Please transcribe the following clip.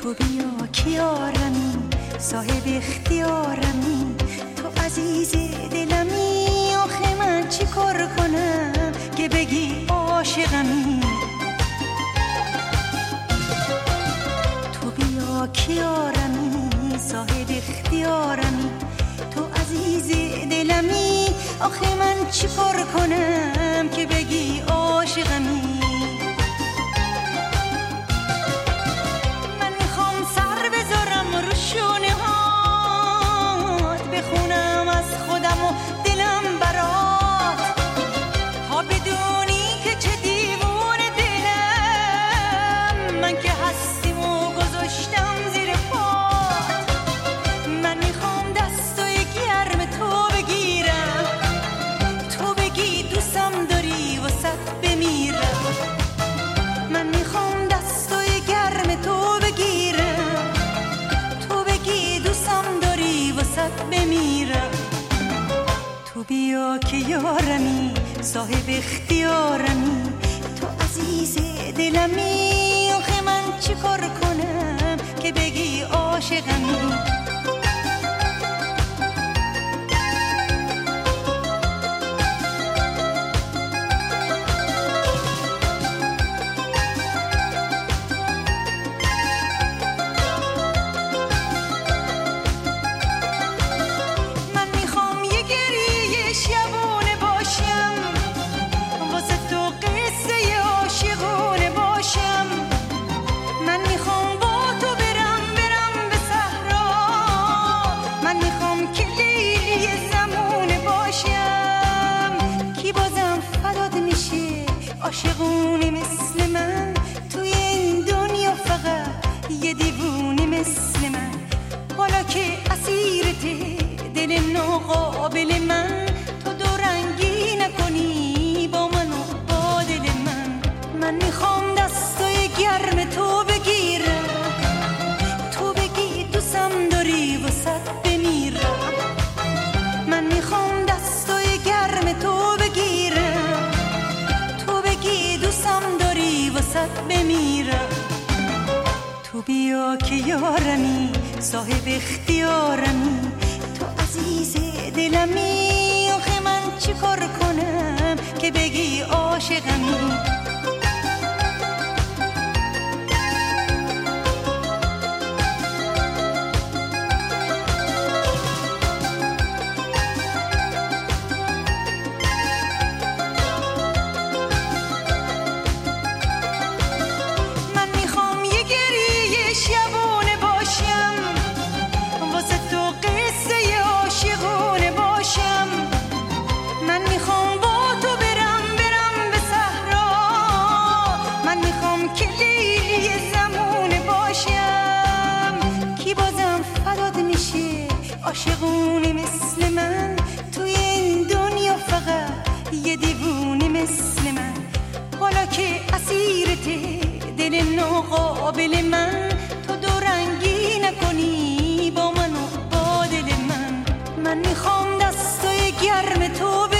تو بیا کیارمی، صاحب اختیارمی، تو عزیز دلمی. آخه من چی کار کنم که بگی عاشقمی؟ تو بیا کیارمی، صاحب اختیارمی، تو عزیز دلمی. آخه من چی کار کنم که بگی عاشقمی؟ شونه هات بخونم از خودم و دلم برات، تا بدونی که چه دیوونه دلم. من که هستیم و گذاشتم زیر پات. من میخوام دستای گرم تو بگیرم، تو بگی دوستم داری واسه بمیرم. من میخوام دستای گرم تو بگیرم، بمیرم. تو بیا که یارمی، صاحب اختیارمی، تو عزیز دلمی. آخه من چی کار کنم که بگی عاشقمی؟ عاشقونه مثل من توی این دنیا، فقط یه دیوونه مثل من. حالا که اسیرته دل ناقابل من، تو دورنگی نکنی با من و با دل من. من میخوام دستای گرم تو بگیرم، تو بگی دوستم داری واسه بمیرم. من میخوام دستای گرم تو بگیرم، دوستم داری واسه بمیرم. تو بیا که یارمی، صاحب اختیارمی، تو عزیز دلمی. آخه من چی کار کنم که بگی عاشقمی؟ عاشقونه مثل من توی این دنیا، فقط یه دیوونه مثل من. حالا که اسیرته دل ناقابل من، تو دورنگی نکنی با من و با دل من. من میخوام دستای گرم تو